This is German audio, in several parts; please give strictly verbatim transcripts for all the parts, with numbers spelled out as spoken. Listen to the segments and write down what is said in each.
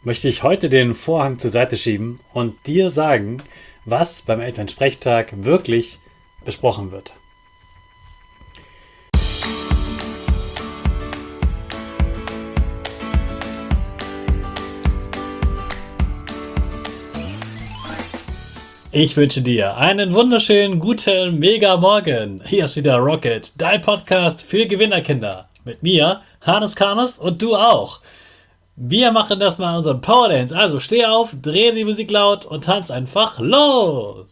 möchte ich heute den Vorhang zur Seite schieben und dir sagen, was beim Elternsprechtag wirklich besprochen wird. Ich wünsche dir einen wunderschönen, guten, mega Morgen. Hier ist wieder Rocket, dein Podcast für Gewinnerkinder. Mit mir, Hannes Karnes und du auch. Wir machen das mal unseren Power Dance. Also steh auf, dreh die Musik laut und tanz einfach los.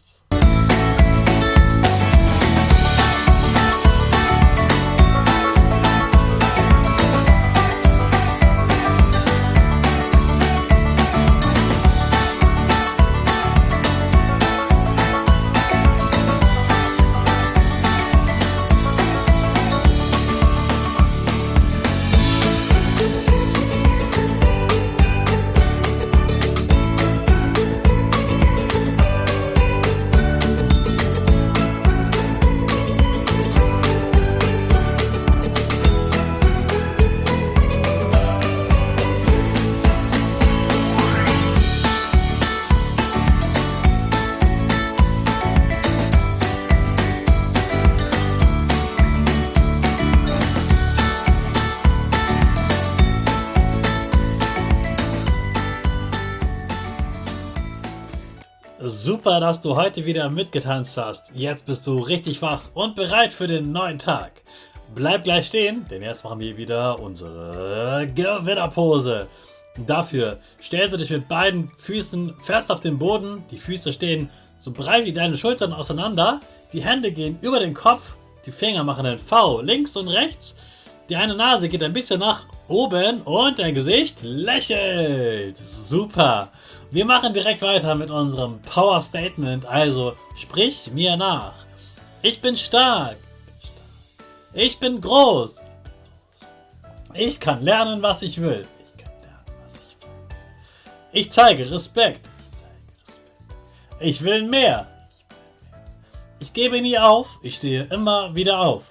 Super, dass du heute wieder mitgetanzt hast. Jetzt bist du richtig wach und bereit für den neuen Tag. Bleib gleich stehen, denn jetzt machen wir wieder unsere Gewinnerpose. Dafür stellst du dich mit beiden Füßen fest auf den Boden. Die Füße stehen so breit wie deine Schultern auseinander. Die Hände gehen über den Kopf. Die Finger machen ein V links und rechts. Die eine Nase geht ein bisschen nach oben und dein Gesicht lächelt. Super. Wir machen direkt weiter mit unserem Power Statement, also sprich mir nach. Ich bin stark. Ich bin groß. Ich kann lernen, was ich will. Ich kann lernen, was ich will. Ich zeige Respekt. Ich will mehr. Ich gebe nie auf. Ich stehe immer wieder auf.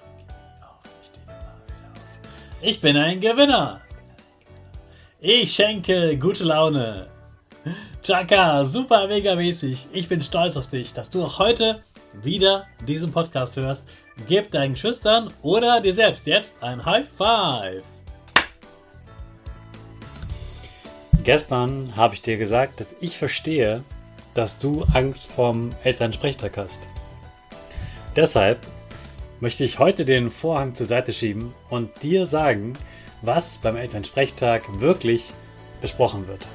Ich bin ein Gewinner. Ich schenke gute Laune. Chaka, super mega mäßig. Ich bin stolz auf dich, dass du auch heute wieder diesen Podcast hörst. Gib deinen Schüchtern oder dir selbst jetzt ein High Five. Gestern habe ich dir gesagt, dass ich verstehe, dass du Angst vorm Elternsprechtag hast. Deshalb möchte ich heute den Vorhang zur Seite schieben und dir sagen, was beim Elternsprechtag wirklich besprochen wird.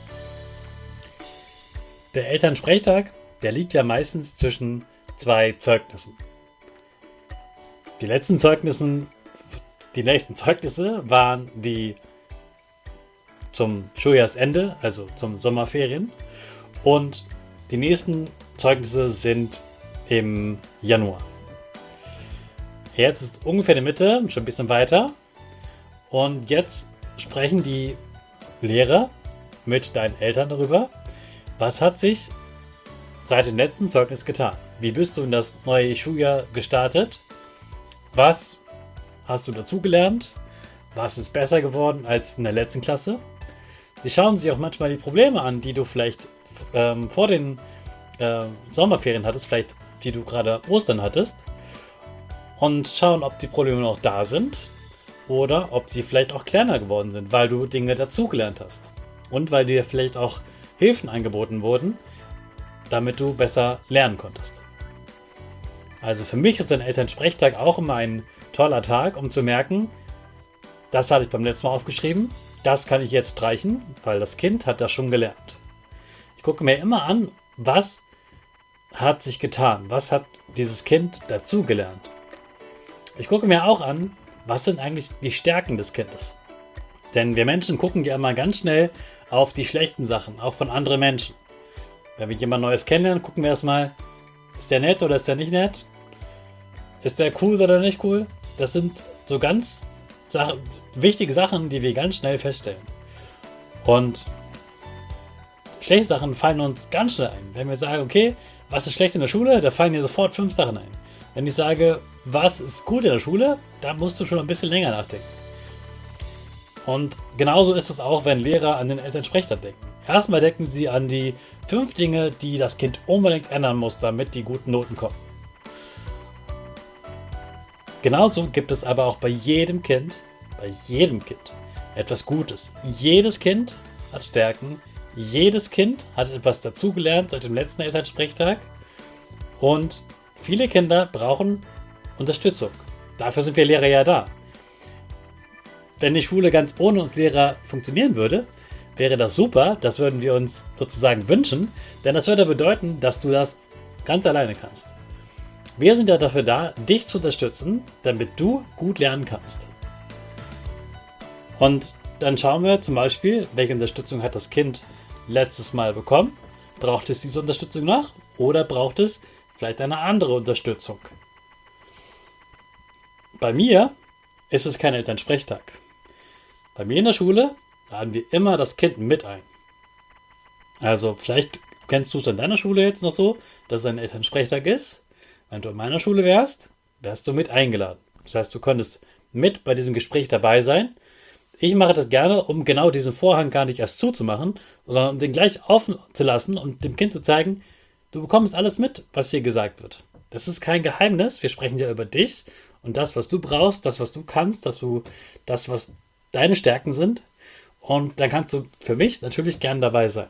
Der Elternsprechtag, der liegt ja meistens zwischen zwei Zeugnissen. Die letzten Zeugnissen, die nächsten Zeugnisse waren die zum Schuljahrsende, also zum Sommerferien. Und die nächsten Zeugnisse sind im Januar. Jetzt ist ungefähr die Mitte, schon ein bisschen weiter. Und jetzt sprechen die Lehrer mit deinen Eltern darüber, was hat sich seit dem letzten Zeugnis getan? Wie bist du in das neue Schuljahr gestartet? Was hast du dazugelernt? Was ist besser geworden als in der letzten Klasse? Sie schauen sich auch manchmal die Probleme an, die du vielleicht ähm, vor den äh, Sommerferien hattest, vielleicht die du gerade Ostern hattest, und schauen, ob die Probleme noch da sind oder ob sie vielleicht auch kleiner geworden sind, weil du Dinge dazugelernt hast und weil dir vielleicht auch Hilfen angeboten wurden, damit du besser lernen konntest. Also für mich ist ein Elternsprechtag auch immer ein toller Tag, um zu merken, das hatte ich beim letzten Mal aufgeschrieben, das kann ich jetzt streichen, weil das Kind hat das schon gelernt. Ich gucke mir immer an, was hat sich getan, was hat dieses Kind dazugelernt. Ich gucke mir auch an, was sind eigentlich die Stärken des Kindes. Denn wir Menschen gucken ja immer ganz schnell auf die schlechten Sachen, auch von anderen Menschen. Wenn wir jemand Neues kennenlernen, gucken wir erstmal, ist der nett oder ist der nicht nett? Ist der cool oder nicht cool? Das sind so ganz Sach- wichtige Sachen, die wir ganz schnell feststellen. Und schlechte Sachen fallen uns ganz schnell ein. Wenn wir sagen, okay, was ist schlecht in der Schule, da fallen dir sofort fünf Sachen ein. Wenn ich sage, was ist gut in der Schule, da musst du schon ein bisschen länger nachdenken. Und genauso ist es auch, wenn Lehrer an den Elternsprechtag denken. Erstmal denken sie an die fünf Dinge, die das Kind unbedingt ändern muss, damit die guten Noten kommen. Genauso gibt es aber auch bei jedem Kind, bei jedem Kind etwas Gutes. Jedes Kind hat Stärken, jedes Kind hat etwas dazugelernt seit dem letzten Elternsprechtag und viele Kinder brauchen Unterstützung. Dafür sind wir Lehrer ja da. Wenn die Schule ganz ohne uns Lehrer funktionieren würde, wäre das super, das würden wir uns sozusagen wünschen, denn das würde bedeuten, dass du das ganz alleine kannst. Wir sind ja dafür da, dich zu unterstützen, damit du gut lernen kannst. Und dann schauen wir zum Beispiel, welche Unterstützung hat das Kind letztes Mal bekommen. Braucht es diese Unterstützung noch oder braucht es vielleicht eine andere Unterstützung? Bei mir ist es kein Elternsprechtag. Bei mir in der Schule laden wir immer das Kind mit ein. Also vielleicht kennst du es an deiner Schule jetzt noch so, dass es ein Elternsprechtag ist. Wenn du in meiner Schule wärst, wärst du mit eingeladen. Das heißt, du könntest mit bei diesem Gespräch dabei sein. Ich mache das gerne, um genau diesen Vorhang gar nicht erst zuzumachen, sondern um den gleich offen zu lassen und dem Kind zu zeigen, du bekommst alles mit, was hier gesagt wird. Das ist kein Geheimnis. Wir sprechen ja über dich und das, was du brauchst, das, was du kannst, das, du, das was deine Stärken sind. Und dann kannst du für mich natürlich gern dabei sein.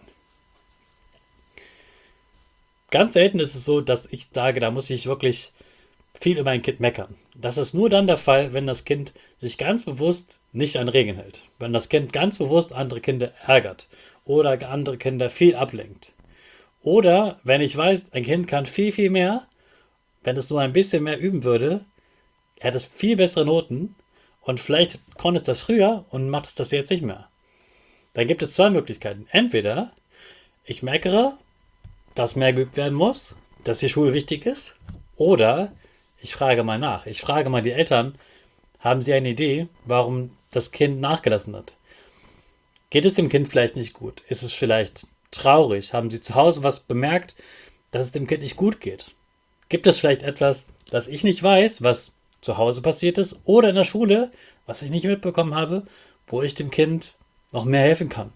Ganz selten ist es so, dass ich sage, da muss ich wirklich viel über ein Kind meckern. Das ist nur dann der Fall, wenn das Kind sich ganz bewusst nicht an Regeln hält. Wenn das Kind ganz bewusst andere Kinder ärgert oder andere Kinder viel ablenkt. Oder wenn ich weiß, ein Kind kann viel, viel mehr, wenn es nur ein bisschen mehr üben würde, er hat es viel bessere Noten und vielleicht konnte es das früher und macht es das jetzt nicht mehr. Dann gibt es zwei Möglichkeiten. Entweder ich meckere, dass mehr geübt werden muss, dass die Schule wichtig ist, oder ich frage mal nach. Ich frage mal die Eltern, haben sie eine Idee, warum das Kind nachgelassen hat? Geht es dem Kind vielleicht nicht gut? Ist es vielleicht traurig? Haben sie zu Hause was bemerkt, dass es dem Kind nicht gut geht? Gibt es vielleicht etwas, das ich nicht weiß, was zu Hause passiert ist oder in der Schule, was ich nicht mitbekommen habe, wo ich dem Kind noch mehr helfen kann?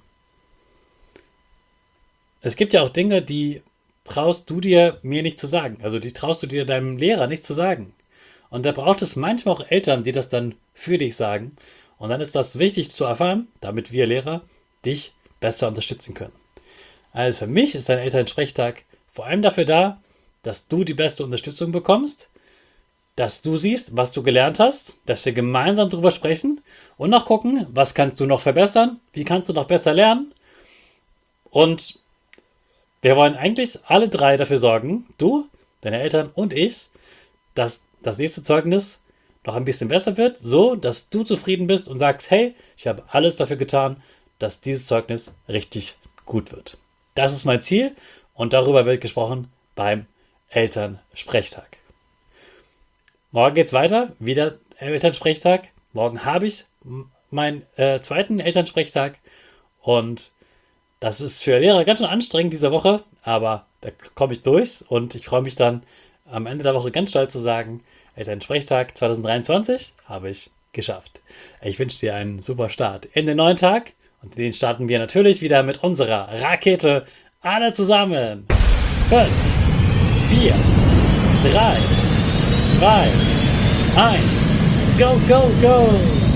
Es gibt ja auch Dinge, die traust du dir mir nicht zu sagen. Also die traust du dir deinem Lehrer nicht zu sagen. Und da braucht es manchmal auch Eltern, die das dann für dich sagen. Und dann ist das wichtig zu erfahren, damit wir Lehrer dich besser unterstützen können. Also für mich ist ein Elternsprechtag vor allem dafür da, dass du die beste Unterstützung bekommst, dass du siehst, was du gelernt hast, dass wir gemeinsam darüber sprechen und noch gucken, was kannst du noch verbessern, wie kannst du noch besser lernen. Und wir wollen eigentlich alle drei dafür sorgen, du, deine Eltern und ich, dass das nächste Zeugnis noch ein bisschen besser wird, so dass du zufrieden bist und sagst, hey, ich habe alles dafür getan, dass dieses Zeugnis richtig gut wird. Das ist mein Ziel und darüber wird gesprochen beim Elternsprechtag. Morgen geht's weiter, wieder Elternsprechtag. Morgen habe ich meinen äh, zweiten Elternsprechtag und das ist für Lehrer ganz schön anstrengend diese Woche, aber da komme ich durch und ich freue mich dann am Ende der Woche ganz stolz zu sagen, Elternsprechtag zwanzig dreiundzwanzig habe ich geschafft. Ich wünsche dir einen super Start in den neuen Tag und den starten wir natürlich wieder mit unserer Rakete. Alle zusammen. fünf, vier, drei, zwei, eins. Go, go, go!